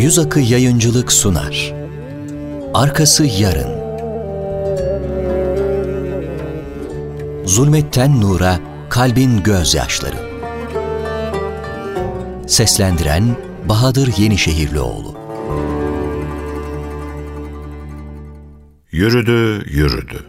Yüz Akı Yayıncılık sunar. Arkası yarın. Zulmetten nura, kalbin gözyaşları. Seslendiren Bahadır Yenişehirlioğlu. Yürüdü, yürüdü.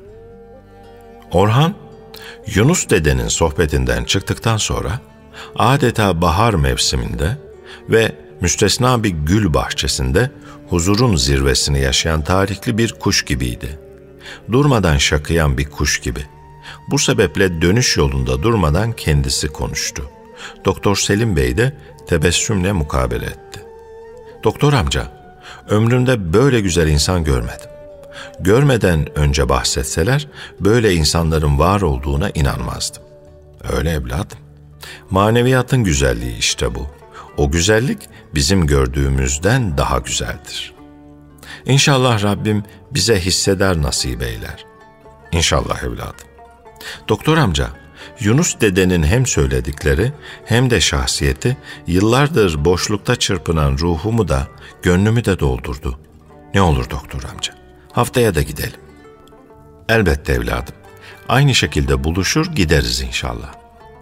Orhan, Yunus dedenin sohbetinden çıktıktan sonra adeta bahar mevsiminde ve müstesna bir gül bahçesinde huzurun zirvesini yaşayan tarihli bir kuş gibiydi. Durmadan şakıyan bir kuş gibi. Bu sebeple dönüş yolunda durmadan kendisi konuştu. Doktor Selim Bey de tebessümle mukabele etti. Doktor amca, ömrümde böyle güzel insan görmedim. Görmeden önce bahsetseler, böyle insanların var olduğuna inanmazdım. Öyle evladım. Maneviyatın güzelliği işte bu. O güzellik bizim gördüğümüzden daha güzeldir. İnşallah Rabbim bize hisseder nasip eyler. İnşallah evladım. Doktor amca, Yunus dedenin hem söyledikleri hem de şahsiyeti yıllardır boşlukta çırpınan ruhumu da gönlümü de doldurdu. Ne olur doktor amca, haftaya da gidelim. Elbette evladım. Aynı şekilde buluşur gideriz inşallah.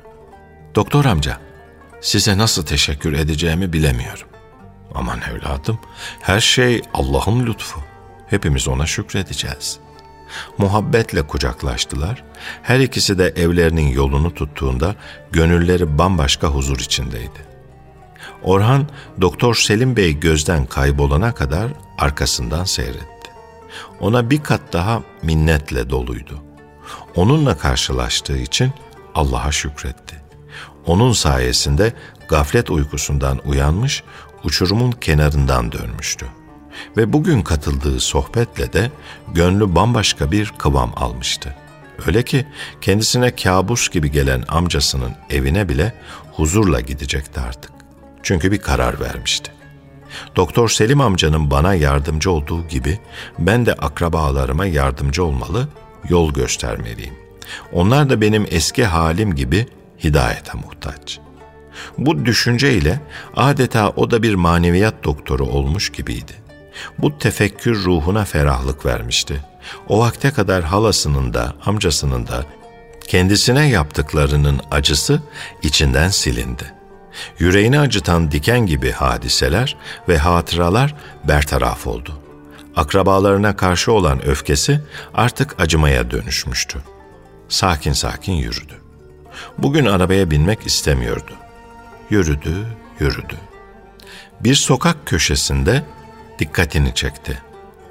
Doktor amca, size nasıl teşekkür edeceğimi bilemiyorum. Aman evladım, her şey Allah'ın lütfu. Hepimiz ona şükredeceğiz. Muhabbetle kucaklaştılar. Her ikisi de evlerinin yolunu tuttuğunda gönülleri bambaşka huzur içindeydi. Orhan, Doktor Selim Bey gözden kaybolana kadar arkasından seyretti. Ona bir kat daha minnetle doluydu. Onunla karşılaştığı için Allah'a şükretti. Onun sayesinde gaflet uykusundan uyanmış, uçurumun kenarından dönmüştü. Ve bugün katıldığı sohbetle de gönlü bambaşka bir kıvam almıştı. Öyle ki kendisine kabus gibi gelen amcasının evine bile huzurla gidecekti artık. Çünkü bir karar vermişti. Doktor Selim amcanın bana yardımcı olduğu gibi ben de akrabalarıma yardımcı olmalı, yol göstermeliyim. Onlar da benim eski halim gibi hidayete muhtaç. Bu düşünceyle adeta o da bir maneviyat doktoru olmuş gibiydi. Bu tefekkür ruhuna ferahlık vermişti. O vakte kadar halasının da amcasının da kendisine yaptıklarının acısı içinden silindi. Yüreğini acıtan diken gibi hadiseler ve hatıralar bertaraf oldu. Akrabalarına karşı olan öfkesi artık acımaya dönüşmüştü. Sakin sakin yürüdü. Bugün arabaya binmek istemiyordu. Yürüdü, yürüdü. Bir sokak köşesinde dikkatini çekti.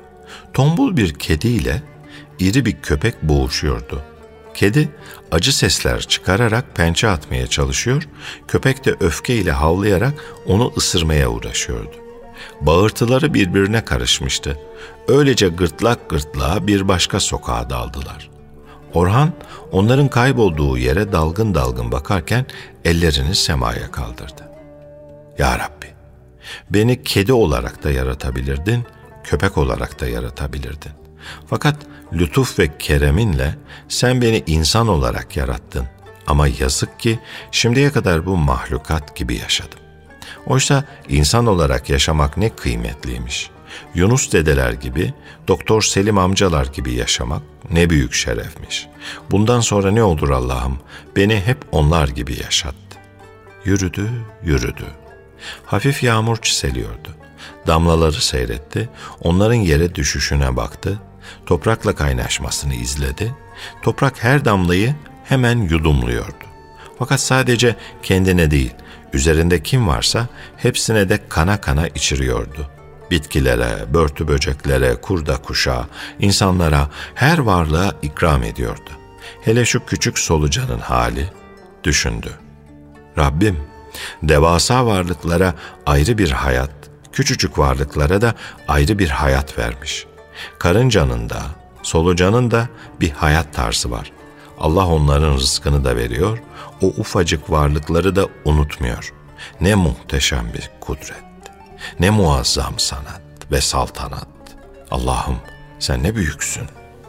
Tombul bir kediyle iri bir köpek boğuşuyordu. Kedi acı sesler çıkararak pençe atmaya çalışıyor, köpek de öfkeyle havlayarak onu ısırmaya uğraşıyordu. Bağırtıları birbirine karışmıştı. Öylece gırtlak gırtlağa bir başka sokağa daldılar. Orhan onların kaybolduğu yere dalgın dalgın bakarken ellerini semaya kaldırdı. Ya Rabbi, beni kedi olarak da yaratabilirdin, köpek olarak da yaratabilirdin. Fakat lütuf ve kereminle sen beni insan olarak yarattın. Ama yazık ki şimdiye kadar bu mahlukat gibi yaşadım. Oysa insan olarak yaşamak ne kıymetliymiş. Yunus dedeler gibi, Doktor Selim amcalar gibi yaşamak ne büyük şerefmiş. Bundan sonra ne olur Allah'ım, beni hep onlar gibi yaşat. Yürüdü, yürüdü. Hafif yağmur çiseliyordu. Damlaları seyretti, onların yere düşüşüne baktı, toprakla kaynaşmasını izledi. Toprak her damlayı hemen yudumluyordu. Fakat sadece kendine değil, üzerinde kim varsa hepsine de kana kana içiriyordu. Bitkilere, börtü böceklere, kurda kuşa, insanlara, her varlığa ikram ediyordu. Hele şu küçük solucanın hali, düşündü. Rabbim, devasa varlıklara ayrı bir hayat, küçücük varlıklara da ayrı bir hayat vermiş. Karıncanın da, solucanın da bir hayat tarzı var. Allah onların rızkını da veriyor, o ufacık varlıkları da unutmuyor. Ne muhteşem bir kudret, ne muazzam sanat ve saltanat. Allah'ım sen ne büyüksün.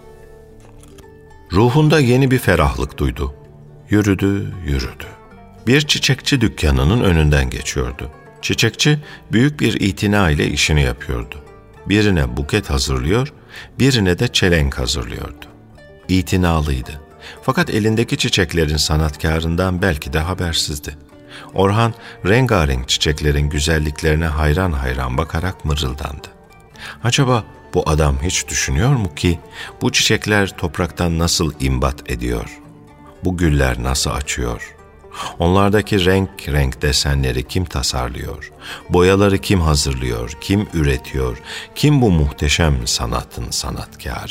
Ruhunda yeni bir ferahlık duydu. Yürüdü, yürüdü. Bir çiçekçi dükkanının önünden geçiyordu. Çiçekçi büyük bir itina ile işini yapıyordu. Birine buket hazırlıyor, birine de çelenk hazırlıyordu. İtinalıydı. Fakat elindeki çiçeklerin sanatkarından belki de habersizdi. Orhan rengarenk çiçeklerin güzelliklerine hayran hayran bakarak mırıldandı. Acaba bu adam hiç düşünüyor mu ki bu çiçekler topraktan nasıl imbat ediyor? Bu güller nasıl açıyor? Onlardaki renk renk desenleri kim tasarlıyor? Boyaları kim hazırlıyor? Kim üretiyor? Kim bu muhteşem sanatın sanatkarı?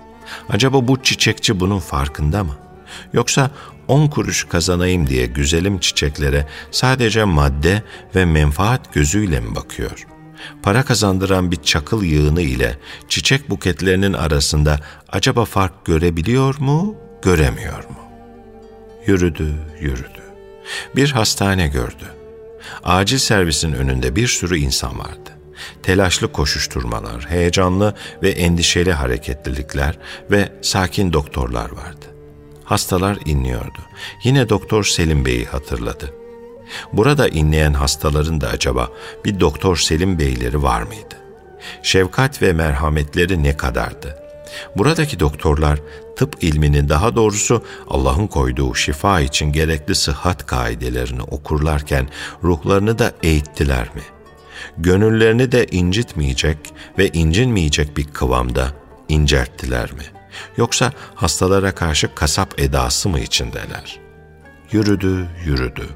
Acaba bu çiçekçi bunun farkında mı? Yoksa 10 kuruş kazanayım diye güzelim çiçeklere sadece madde ve menfaat gözüyle mi bakıyor? Para kazandıran bir çakıl yığını ile çiçek buketlerinin arasında acaba fark görebiliyor mu, göremiyor mu? Yürüdü, yürüdü. Bir hastane gördü. Acil servisin önünde bir sürü insan vardı. Telaşlı koşuşturmalar, heyecanlı ve endişeli hareketlilikler ve sakin doktorlar vardı. Hastalar inliyordu. Yine Doktor Selim Bey'i hatırladı. Burada inleyen hastaların da acaba bir Doktor Selim Beyleri var mıydı? Şefkat ve merhametleri ne kadardı? Buradaki doktorlar tıp ilminin, daha doğrusu Allah'ın koyduğu şifa için gerekli sıhhat kaidelerini okurlarken ruhlarını da eğittiler mi? Gönüllerini de incitmeyecek ve incinmeyecek bir kıvamda incelttiler mi? Yoksa hastalara karşı kasap edası mı içindeler? Yürüdü, yürüdü.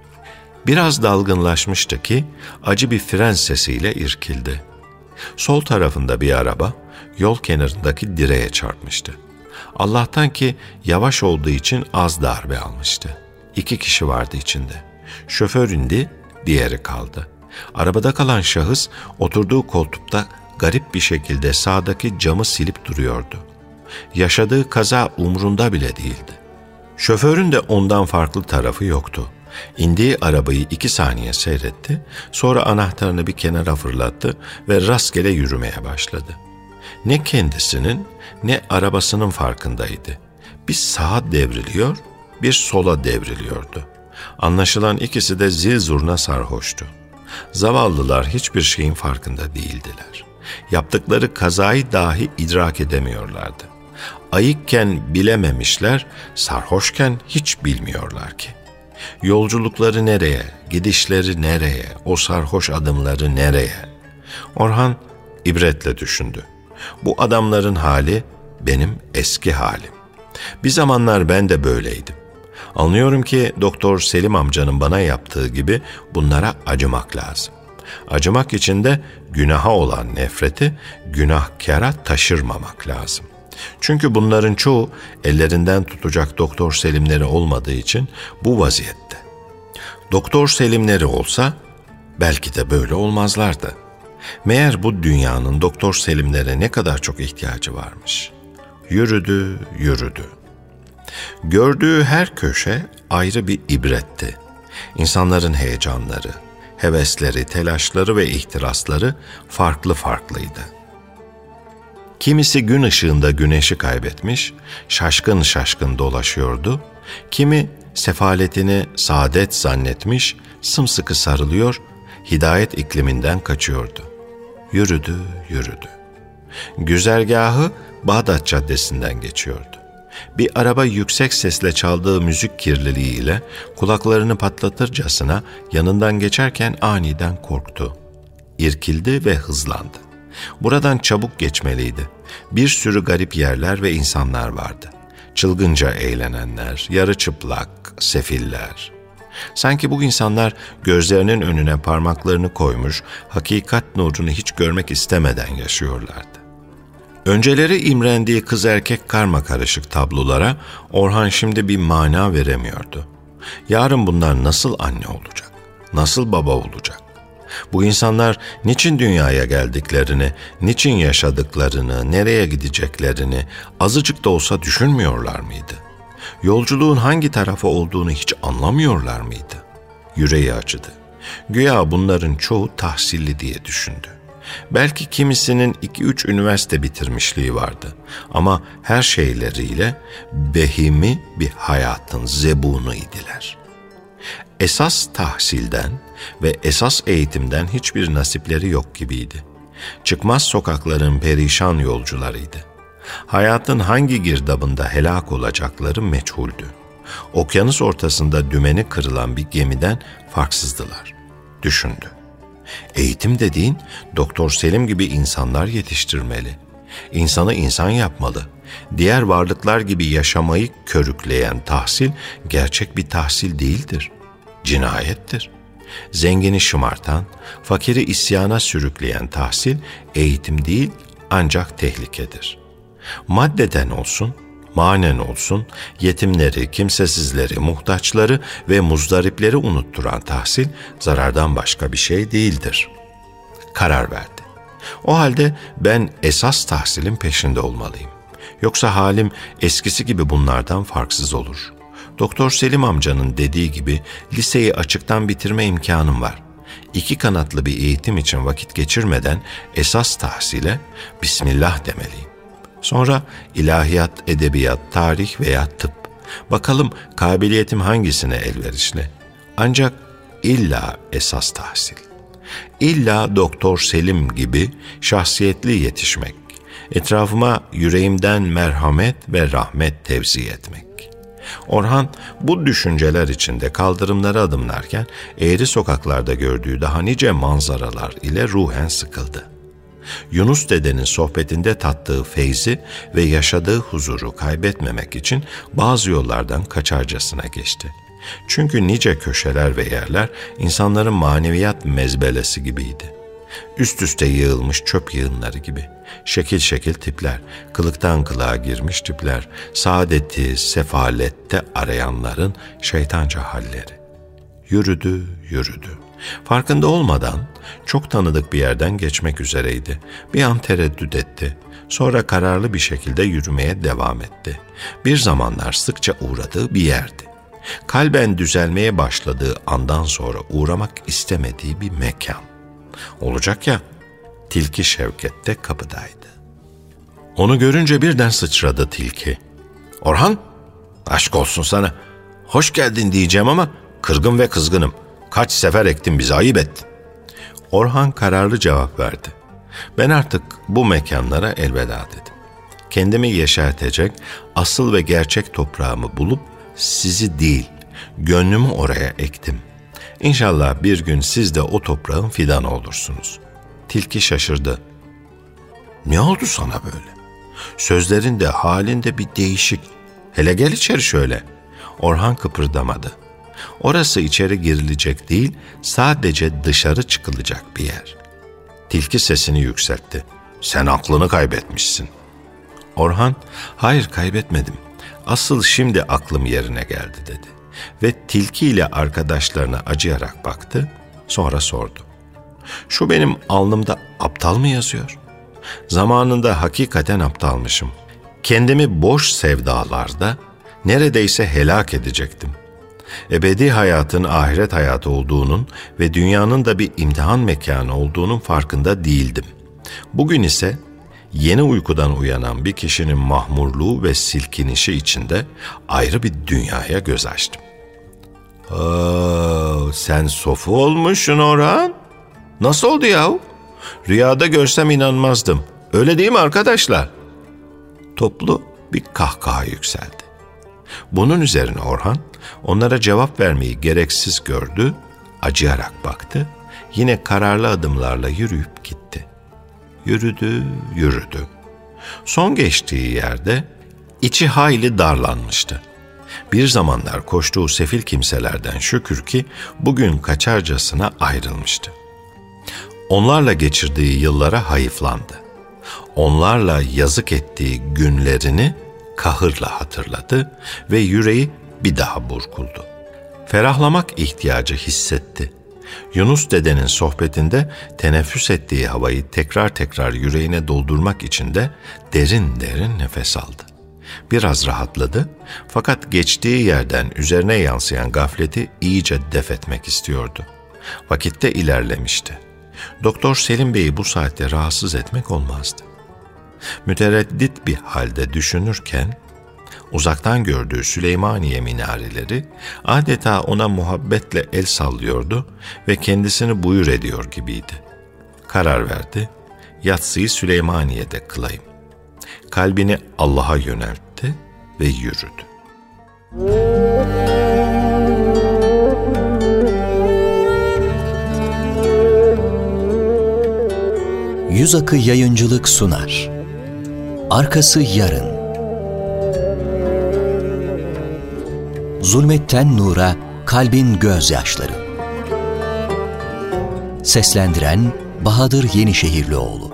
Biraz dalgınlaşmıştı ki acı bir fren sesiyle irkildi. Sol tarafında bir araba yol kenarındaki direğe çarpmıştı. Allah'tan ki yavaş olduğu için az darbe almıştı. 2 kişi vardı içinde. Şoför indi, diğeri kaldı. Arabada kalan şahıs oturduğu koltukta garip bir şekilde sağdaki camı silip duruyordu. Yaşadığı kaza umrunda bile değildi. Şoförün de ondan farklı tarafı yoktu. İndiği arabayı 2 saniye seyretti, sonra anahtarını bir kenara fırlattı ve rastgele yürümeye başladı. Ne kendisinin ne arabasının farkındaydı. Bir sağa devriliyor, bir sola devriliyordu. Anlaşılan ikisi de zil zurna sarhoştu. Zavallılar hiçbir şeyin farkında değildiler. Yaptıkları kazayı dahi idrak edemiyorlardı. Ayıkken bilememişler, sarhoşken hiç bilmiyorlar ki. Yolculukları nereye, gidişleri nereye, o sarhoş adımları nereye? Orhan ibretle düşündü. Bu adamların hali benim eski halim. Bir zamanlar ben de böyleydim. Anlıyorum ki Doktor Selim amcanın bana yaptığı gibi bunlara acımak lazım. Acımak için de günaha olan nefreti günahkara taşırmamak lazım. Çünkü bunların çoğu ellerinden tutacak Doktor Selimleri olmadığı için bu vaziyette. Doktor Selimleri olsa belki de böyle olmazlardı. Meğer bu dünyanın Doktor Selimlere ne kadar çok ihtiyacı varmış. Yürüdü, yürüdü. Gördüğü her köşe ayrı bir ibretti. İnsanların heyecanları, hevesleri, telaşları ve ihtirasları farklı farklıydı. Kimisi gün ışığında güneşi kaybetmiş, şaşkın şaşkın dolaşıyordu. Kimi sefaletini saadet zannetmiş, sımsıkı sarılıyor, hidayet ikliminden kaçıyordu. Yürüdü, yürüdü. Güzergahı Bağdat Caddesi'nden geçiyordu. Bir araba yüksek sesle çaldığı müzik kirliliğiyle kulaklarını patlatırcasına yanından geçerken aniden korktu. İrkildi ve hızlandı. Buradan çabuk geçmeliydi. Bir sürü garip yerler ve insanlar vardı. Çılgınca eğlenenler, yarı çıplak, sefiller. Sanki bu insanlar gözlerinin önüne parmaklarını koymuş, hakikat nurunu hiç görmek istemeden yaşıyorlardı. Önceleri imrendiği kız erkek karmakarışık tablolara Orhan şimdi bir mana veremiyordu. Yarın bunlar nasıl anne olacak? Nasıl baba olacak? Bu insanlar niçin dünyaya geldiklerini, niçin yaşadıklarını, nereye gideceklerini azıcık da olsa düşünmüyorlar mıydı? Yolculuğun hangi tarafa olduğunu hiç anlamıyorlar mıydı? Yüreği acıdı. Güya bunların çoğu tahsilli diye düşündü. Belki kimisinin 2-3 üniversite bitirmişliği vardı. Ama her şeyleriyle behimi bir hayatın zebunu idiler. Esas tahsilden, ve esas eğitimden hiçbir nasipleri yok gibiydi. Çıkmaz sokakların perişan yolcularıydı. Hayatın hangi girdabında helak olacakları meçhuldü. Okyanus ortasında dümeni kırılan bir gemiden farksızdılar. Düşündü. Eğitim dediğin Doktor Selim gibi insanlar yetiştirmeli. İnsanı insan yapmalı. Diğer varlıklar gibi yaşamayı körükleyen tahsil gerçek bir tahsil değildir. Cinayettir. Zengini şımartan, fakiri isyana sürükleyen tahsil eğitim değil ancak tehlikedir. Maddeden olsun, manen olsun, yetimleri, kimsesizleri, muhtaçları ve muzdaripleri unutturan tahsil zarardan başka bir şey değildir. Karar verdi. O halde ben esas tahsilin peşinde olmalıyım. Yoksa halim eskisi gibi bunlardan farksız olur. Doktor Selim amcanın dediği gibi liseyi açıktan bitirme imkanım var. 2 kanatlı bir eğitim için vakit geçirmeden esas tahsile Bismillah demeliyim. Sonra ilahiyat, edebiyat, tarih veya tıp. Bakalım kabiliyetim hangisine elverişli. Ancak illa esas tahsil. İlla Doktor Selim gibi şahsiyetli yetişmek. Etrafıma yüreğimden merhamet ve rahmet tevzi etmek. Orhan bu düşünceler içinde kaldırımlara adımlarken eğri sokaklarda gördüğü daha nice manzaralar ile ruhen sıkıldı. Yunus dedenin sohbetinde tattığı feyzi ve yaşadığı huzuru kaybetmemek için bazı yollardan kaçarcasına geçti. Çünkü nice köşeler ve yerler insanların maneviyat mezbelesi gibiydi. Üst üste yığılmış çöp yığınları gibi. Şekil şekil tipler, kılıktan kılığa girmiş tipler, saadeti, sefalette arayanların şeytanca halleri. Yürüdü, yürüdü. Farkında olmadan çok tanıdık bir yerden geçmek üzereydi. Bir an tereddüt etti. Sonra kararlı bir şekilde yürümeye devam etti. Bir zamanlar sıkça uğradığı bir yerdi. Kalben düzelmeye başladığı andan sonra uğramak istemediği bir mekan. Olacak ya, Tilki Şevket de kapıdaydı. Onu görünce birden sıçradı tilki. "Orhan, aşk olsun sana. Hoş geldin diyeceğim ama kırgın ve kızgınım. Kaç sefer ektin bizi, ayıp ettin." Orhan kararlı cevap verdi. "Ben artık bu mekanlara elveda dedim. Kendimi yeşertecek asıl ve gerçek toprağımı bulup sizi değil, gönlümü oraya ektim. İnşallah bir gün siz de o toprağın fidanı olursunuz." Tilki şaşırdı. "Ne oldu sana böyle? Sözlerinde, halinde bir değişik. Hele gel içeri şöyle." Orhan kıpırdamadı. Orası içeri girilecek değil, sadece dışarı çıkılacak bir yer. Tilki sesini yükseltti. "Sen aklını kaybetmişsin." Orhan, "Hayır, kaybetmedim. Asıl şimdi aklım yerine geldi." dedi. Ve tilki ile arkadaşlarına acıyarak baktı, sonra sordu. "Şu benim alnımda aptal mı yazıyor? Zamanında hakikaten aptalmışım. Kendimi boş sevdalarda neredeyse helak edecektim. Ebedi hayatın ahiret hayatı olduğunun ve dünyanın da bir imtihan mekanı olduğunun farkında değildim. Bugün ise yeni uykudan uyanan bir kişinin mahmurluğu ve silkinişi içinde ayrı bir dünyaya göz açtım." "Sen sofu olmuşsun Orhan. Nasıl oldu yahu? Rüyada görsem inanmazdım. Öyle değil mi arkadaşlar?" Toplu bir kahkaha yükseldi. Bunun üzerine Orhan onlara cevap vermeyi gereksiz gördü, acıyarak baktı, yine kararlı adımlarla yürüyüp gitti. Yürüdü, yürüdü. Son geçtiği yerde içi hayli darlanmıştı. Bir zamanlar koştuğu sefil kimselerden şükür ki bugün kaçarcasına ayrılmıştı. Onlarla geçirdiği yıllara hayıflandı. Onlarla yazık ettiği günlerini kahırla hatırladı ve yüreği bir daha burkuldu. Ferahlamak ihtiyacı hissetti. Yunus dedenin sohbetinde teneffüs ettiği havayı tekrar tekrar yüreğine doldurmak için de derin derin nefes aldı. Biraz rahatladı fakat geçtiği yerden üzerine yansıyan gafleti iyice def etmek istiyordu. Vakitte ilerlemişti. Doktor Selim Bey'i bu saatte rahatsız etmek olmazdı. Mütereddit bir halde düşünürken uzaktan gördüğü Süleymaniye minareleri adeta ona muhabbetle el sallıyordu ve kendisini buyur ediyor gibiydi. Karar verdi, yatsıyı Süleymaniye'de kılayım. Kalbini Allah'a yöneltti ve yürüdü. Yüz Akı Yayıncılık sunar. Arkası yarın. Zulmetten nura, kalbin gözyaşları. Seslendiren Bahadır Yenişehirlioğlu.